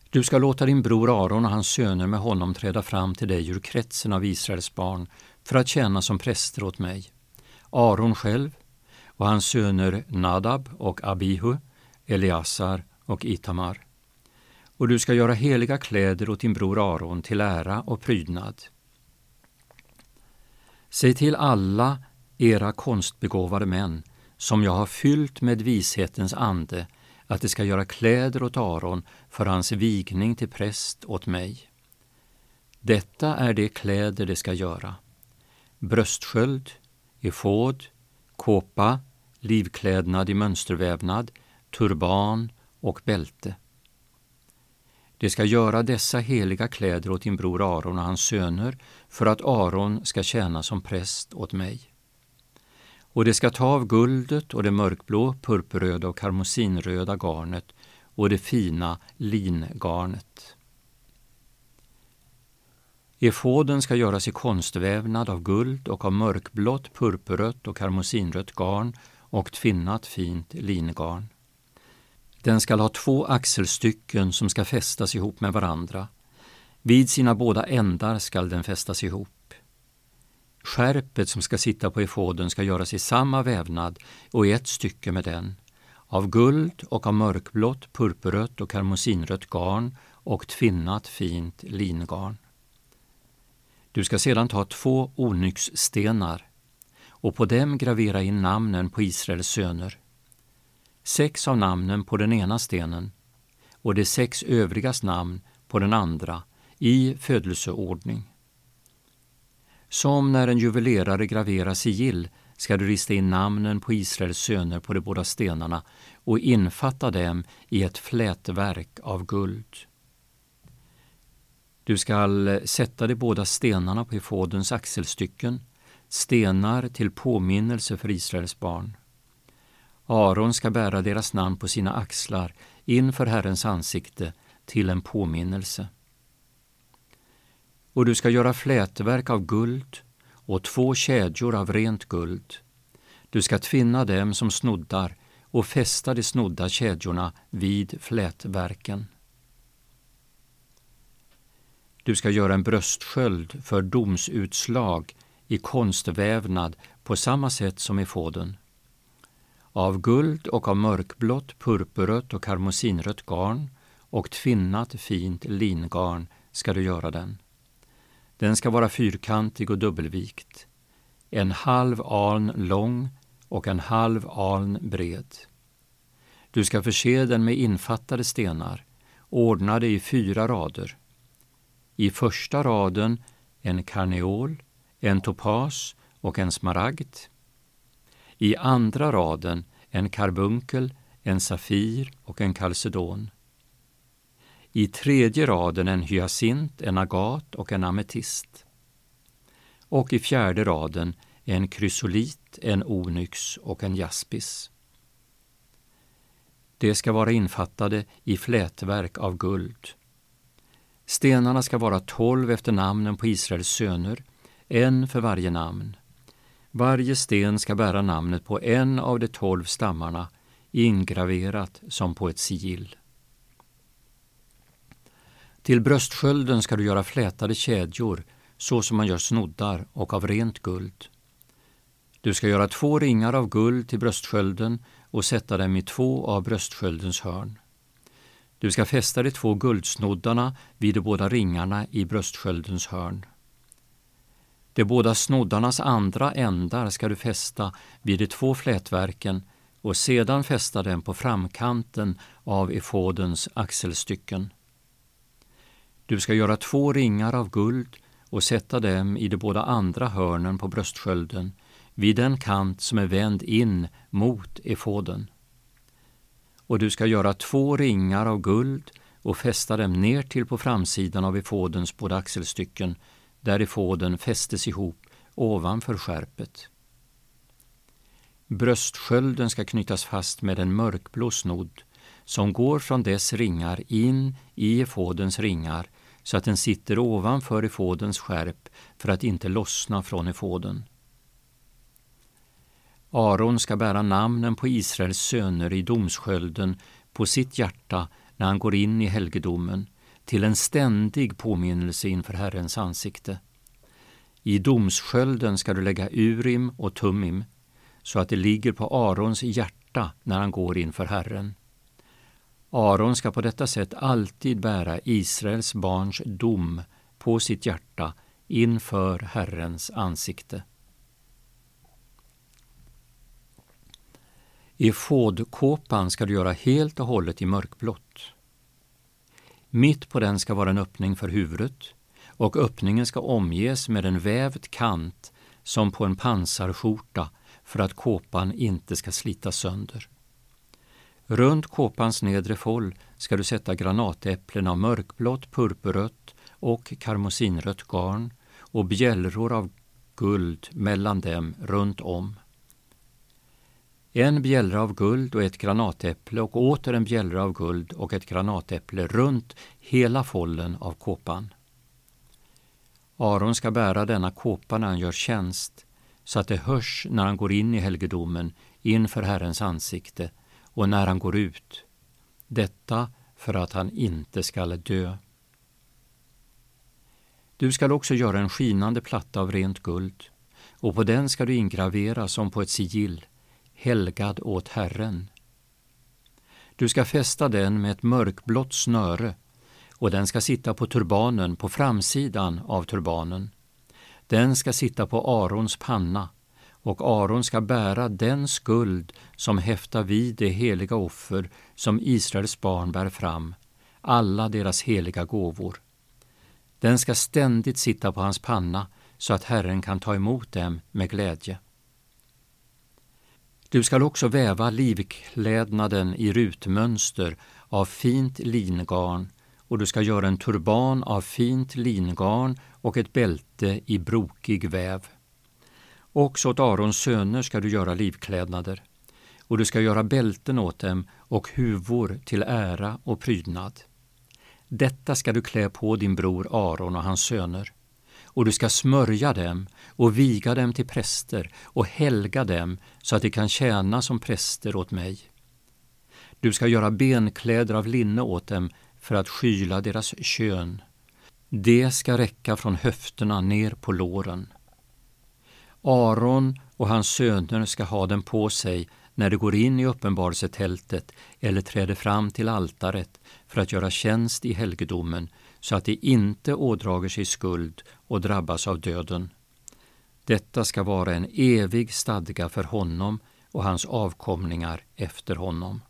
Du ska låta din bror Aron och hans söner med honom träda fram till dig ur kretsen av Israels barn för att tjäna som präster åt mig. Aron själv och hans söner Nadab och Abihu, Eleazar och Itamar. Och du ska göra heliga kläder åt din bror Aron till ära och prydnad. Säg till alla era konstbegåvade män, som jag har fyllt med vishetens ande, att de ska göra kläder åt Aron för hans vigning till präst åt mig. Detta är de kläder de ska göra: bröstsköld, efod, kåpa, livklädnad i mönstervävnad, turban och bälte. De ska göra dessa heliga kläder åt din bror Aron och hans söner för att Aron ska tjäna som präst åt mig. Och de ska ta av guldet och det mörkblå, purpurröda och karmosinröda garnet och det fina lingarnet. Efoden ska göras i konstvävnad av guld och av mörkblått, purpurrött och karmosinrött garn och tvinnat fint lingarn. Den ska ha 2 axelstycken som ska fästas ihop med varandra. Vid sina båda ändar skall den fästas ihop. Skärpet som ska sitta på efoden ska göras i samma vävnad och i ett stycke med den, av guld och av mörkblått, purpurrött och karmosinrött garn och tvinnat fint lingarn. Du ska sedan ta 2 onyxstenar och på dem gravera in namnen på Israels söner. 6 av namnen på den ena stenen och de 6 övrigas namn på den andra i födelseordning. Som när en juvelerare graverar sigill ska du rista in namnen på Israels söner på de båda stenarna och infatta dem i ett flätverk av guld. Du skall sätta de båda stenarna på efodens axelstycken, stenar till påminnelse för Israels barn. Aron ska bära deras namn på sina axlar inför Herrens ansikte till en påminnelse. Och du ska göra flätverk av guld och 2 kedjor av rent guld. Du ska tvinna dem som snoddar och fästa de snodda kedjorna vid flätverken. Du ska göra en bröstsköld för domsutslag i konstvävnad på samma sätt som efoden. Av guld och av mörkblått, purpurrött och karmosinrött garn och tvinnat fint lingarn ska du göra den. Den ska vara fyrkantig och dubbelvikt, 1/2 aln lång och 1/2 aln bred. Du ska förse den med infattade stenar, ordnade i 4 rader. I första raden en karneol, en topas och en smaragd. I andra raden en karbunkel, en safir och en kalcedon. I tredje raden en hyacint, en agat och en ametist. Och i fjärde raden en krysolit, en onyx och en jaspis. Det ska vara infattade i flätverk av guld. Stenarna ska vara 12 efter namnen på Israels söner, en för varje namn. Varje sten ska bära namnet på en av de 12 stammarna, ingraverat som på ett sigill. Till bröstskölden ska du göra flätade kedjor, så som man gör snoddar, och av rent guld. Du ska göra 2 ringar av guld till bröstskölden och sätta dem i 2 av bröstsköldens hörn. Du ska fästa de 2 guldsnoddarna vid de båda ringarna i bröstsköldens hörn. De båda snoddarnas andra ändar ska du fästa vid de 2 flätverken och sedan fästa dem på framkanten av efodens axelstycken. Du ska göra 2 ringar av guld och sätta dem i de båda andra hörnen på bröstskölden vid den kant som är vänd in mot efoden. Och du ska göra 2 ringar av guld och fästa dem ner till på framsidan av efodens båda axelstycken, där efoden fästes ihop ovanför skärpet. Bröstskölden ska knytas fast med en mörkblå snodd som går från dess ringar in i efodens ringar så att den sitter ovanför efodens skärp för att inte lossna från efoden. Aron ska bära namnen på Israels söner i domskölden på sitt hjärta när han går in i helgedomen, till en ständig påminnelse inför Herrens ansikte. I domsskölden ska du lägga Urim och Tumim, så att det ligger på Arons hjärta när han går inför Herren. Aron ska på detta sätt alltid bära Israels barns dom på sitt hjärta inför Herrens ansikte. Efodkåpan ska du göra helt och hållet i mörkblått. Mitt på den ska vara en öppning för huvudet, och öppningen ska omges med en vävd kant som på en pansarskjorta för att kåpan inte ska slitas sönder. Runt kåpans nedre fåll ska du sätta granatäpplen av mörkblått, purpurrött och karmosinrött garn och bjällror av guld mellan dem runt om. En bjällra av guld och ett granatäpple och åter en bjällra av guld och ett granatäpple runt hela fållen av kåpan. Aron ska bära denna kåpa när han gör tjänst, så att det hörs när han går in i helgedomen inför Herrens ansikte och när han går ut. Detta för att han inte skall dö. Du skall också göra en skinande platta av rent guld, och på den ska du ingravera som på ett sigill, helgad åt Herren. Du ska fästa den med ett mörkblått snöre, och den ska sitta på turbanen på framsidan av turbanen. Den ska sitta på Arons panna, och Aron ska bära den skuld som häftar vid det heliga offer som Israels barn bär fram, alla deras heliga gåvor. Den ska ständigt sitta på hans panna så att Herren kan ta emot dem med glädje. Du skall också väva livklädnaden i rutmönster av fint lingarn, och du ska göra en turban av fint lingarn och ett bälte i brokig väv. Också åt Arons söner ska du göra livklädnader, och du ska göra bälten åt dem och huvor till ära och prydnad. Detta ska du klä på din bror Aron och hans söner, och du ska smörja dem och viga dem till präster och helga dem så att de kan tjäna som präster åt mig. Du ska göra benkläder av linne åt dem för att skyla deras kön. Det ska räcka från höfterna ner på låren. Aron och hans söner ska ha dem på sig när de går in i uppenbarelsetältet eller träder fram till altaret för att göra tjänst i helgedomen, så att de inte ådrager sig skuld och drabbas av döden. Detta ska vara en evig stadga för honom och hans avkomlingar efter honom.